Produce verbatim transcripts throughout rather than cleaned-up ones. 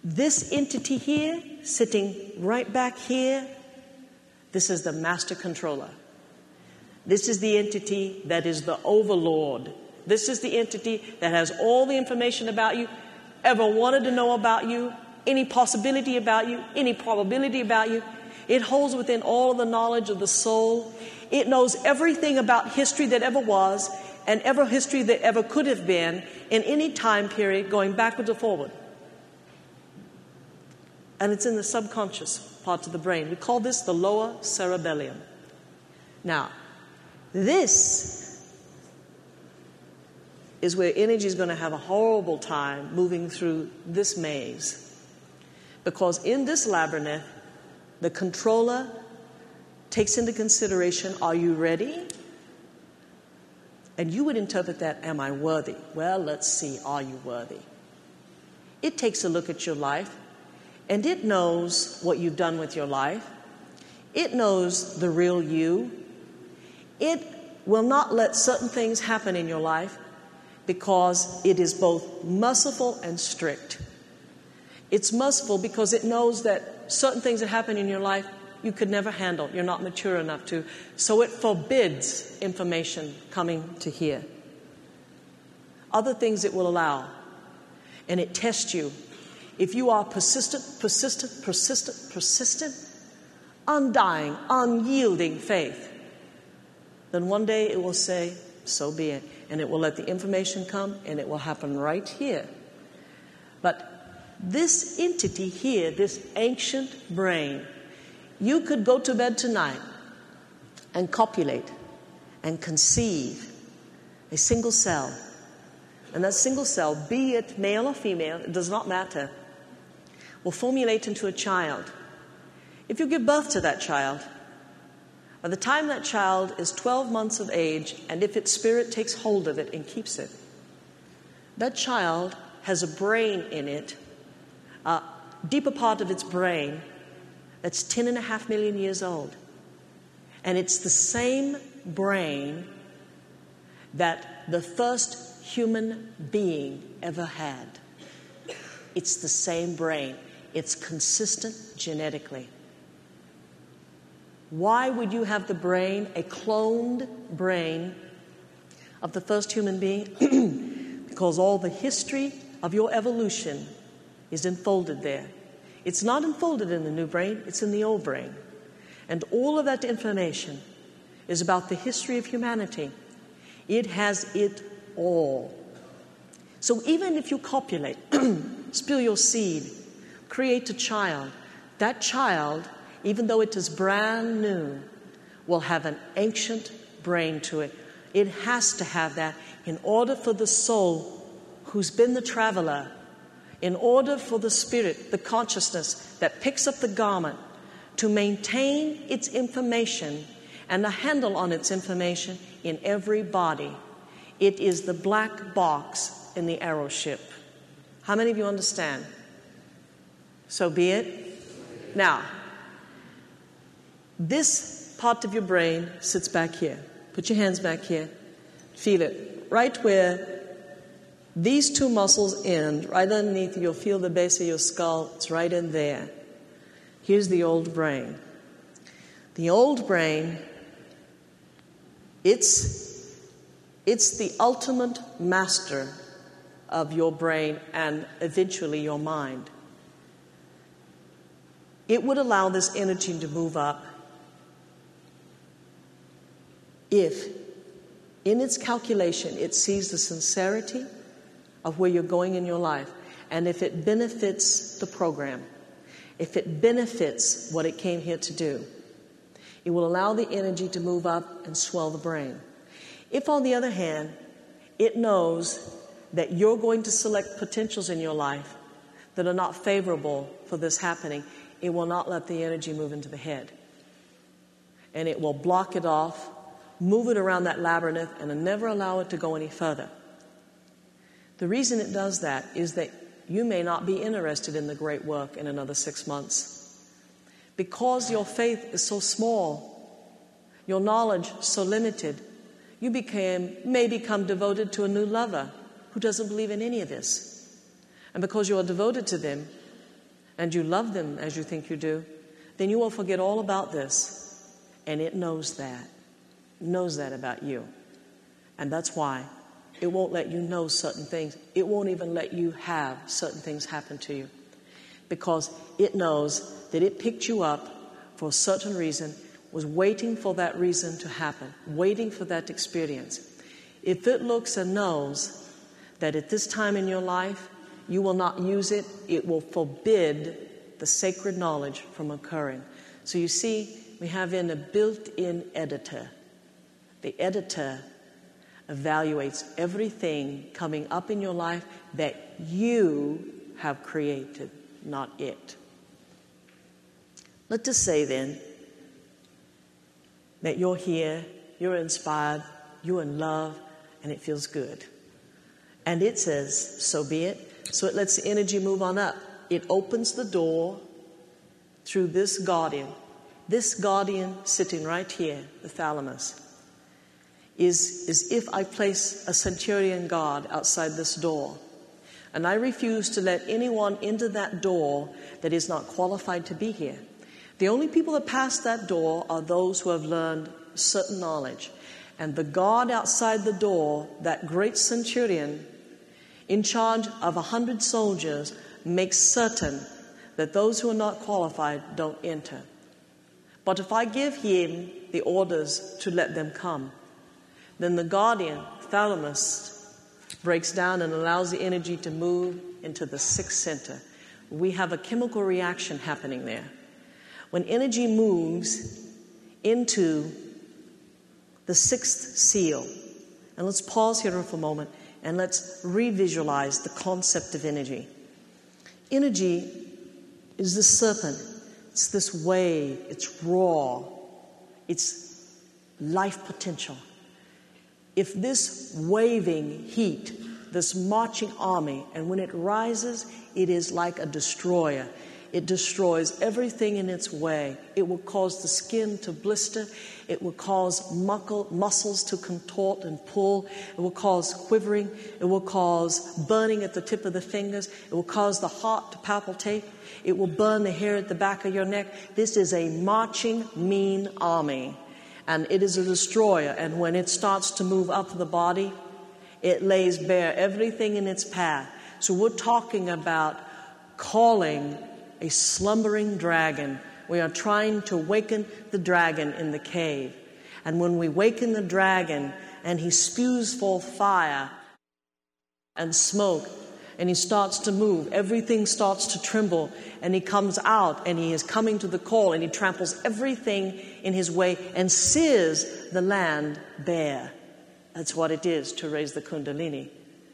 This entity here, sitting right back here, this is the master controller. This is the entity that is the overlord. This is the entity that has all the information about you, ever wanted to know about you, any possibility about you, any probability about you. It holds within all of the knowledge of the soul. It knows everything about history that ever was and ever history that ever could have been in any time period going backwards or forward. And it's in the subconscious part of the brain. We call this the lower cerebellum. Now, this is where energy is going to have a horrible time moving through this maze. Because in this labyrinth, the controller takes into consideration, are you ready? And you would interpret that, am I worthy? Well, let's see, are you worthy? It takes a look at your life, and it knows what you've done with your life. It knows the real you. It will not let certain things happen in your life because it is both merciful and strict. It's merciful because it knows that certain things that happen in your life you could never handle. You're not mature enough to. So it forbids information coming to here. Other things it will allow. And it tests you. If you are persistent, persistent, persistent, persistent, undying, unyielding faith, then one day it will say, so be it. And it will let the information come, and it will happen right here. But this entity here, this ancient brain, you could go to bed tonight and copulate and conceive a single cell. And that single cell, be it male or female, it does not matter, will formulate into a child. If you give birth to that child, by the time that child is twelve months of age, and if its spirit takes hold of it and keeps it, that child has a brain in it, a deeper part of its brain, that's ten and a half million years old. And it's the same brain that the first human being ever had. It's the same brain. It's consistent genetically. Why would you have the brain, a cloned brain of the first human being? Because all the history of your evolution is enfolded there. It's not enfolded in the new brain, it's in the old brain. And all of that information is about the history of humanity. It has it all. So even if you copulate, spill your seed, create a child, that child, even though it is brand new, will have an ancient brain to it. It has to have that in order for the soul who's been the traveler, in order for the spirit, the consciousness that picks up the garment to maintain its information and a handle on its information in every body. It is the black box in the arrow ship. How many of you understand? So be it. Now, this part of your brain sits back here. Put your hands back here. Feel it. Right where these two muscles end, right underneath, you'll feel the base of your skull. It's right in there. Here's the old brain. The old brain, it's, it's the ultimate master of your brain and eventually your mind. It would allow this energy to move up if, in its calculation, it sees the sincerity of where you're going in your life, and if it benefits the program, if it benefits what it came here to do, it will allow the energy to move up and swell the brain. If, on the other hand, it knows that you're going to select potentials in your life that are not favorable for this happening, it will not let the energy move into the head. And it will block it off, move it around that labyrinth, and never allow it to go any further. The reason it does that is that you may not be interested in the great work in another six months. Because your faith is so small, your knowledge so limited, you became, may become devoted to a new lover who doesn't believe in any of this. And because you are devoted to them, and you love them as you think you do, then you will forget all about this. And it knows that. It knows that about you. And that's why it won't let you know certain things. It won't even let you have certain things happen to you. Because it knows that it picked you up for a certain reason, was waiting for that reason to happen, waiting for that experience. If it looks and knows that at this time in your life you will not use it, it will forbid the sacred knowledge from occurring. So you see, we have in a built-in editor. The editor evaluates everything coming up in your life that you have created, not it. Let us say then that you're here, you're inspired, you're in love, and it feels good. And it says, so be it. So it lets the energy move on up. It opens the door through this guardian. This guardian sitting right here, the thalamus, is as if I place a centurion guard outside this door. And I refuse to let anyone into that door that is not qualified to be here. The only people that pass that door are those who have learned certain knowledge. And the guard outside the door, that great centurion, in charge of a hundred soldiers, makes certain that those who are not qualified don't enter. But if I give him the orders to let them come, then the guardian, thalamus, breaks down and allows the energy to move into the sixth center. We have a chemical reaction happening there. When energy moves into the sixth seal, and let's pause here for a moment and let's re-visualize the concept of energy. Energy is the serpent. It's this wave. It's raw. It's life potential. If this waving heat, this marching army, and when it rises, it is like a destroyer. It destroys everything in its way. It will cause the skin to blister. It will cause muckle, muscles to contort and pull. It will cause quivering. It will cause burning at the tip of the fingers. It will cause the heart to palpitate. It will burn the hair at the back of your neck. This is a marching, mean army. And it is a destroyer. And when it starts to move up the body, it lays bare everything in its path. So we're talking about calling a slumbering dragon. We are trying to waken the dragon in the cave. And when we waken the dragon and he spews forth fire and smoke and he starts to move, everything starts to tremble, and he comes out and he is coming to the call and he tramples everything in his way and sears the land bare. That's what it is to raise the Kundalini.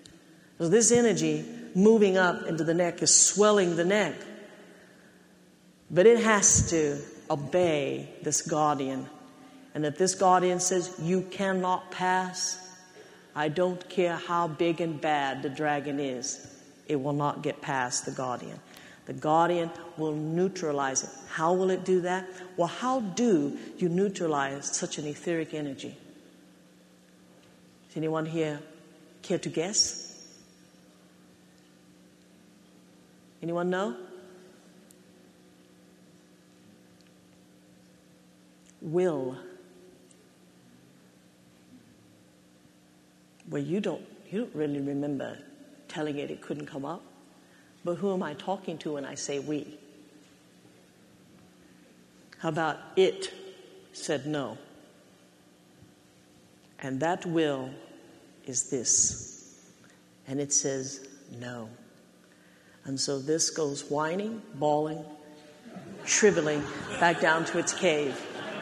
So this energy moving up into the neck is swelling the neck. But it has to obey this guardian. And if this guardian says, you cannot pass, I don't care how big and bad the dragon is, it will not get past the guardian. The guardian will neutralize it. How will it do that? Well, how do you neutralize such an etheric energy? Does anyone here care to guess? Anyone know? Will. Well, you don't, you don't really remember telling it it couldn't come up. But who am I talking to when I say we? How about it said no? And that will is this. And it says no. And so this goes whining, bawling, shriveling back down to its cave.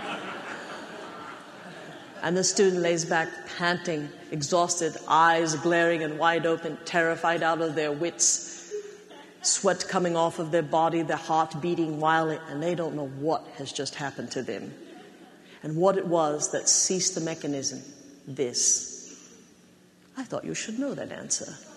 And the student lays back, panting, exhausted, eyes glaring and wide open, terrified out of their wits, sweat coming off of their body, their heart beating wildly, and they don't know what has just happened to them. And what it was that ceased the mechanism, this. I thought you should know that answer.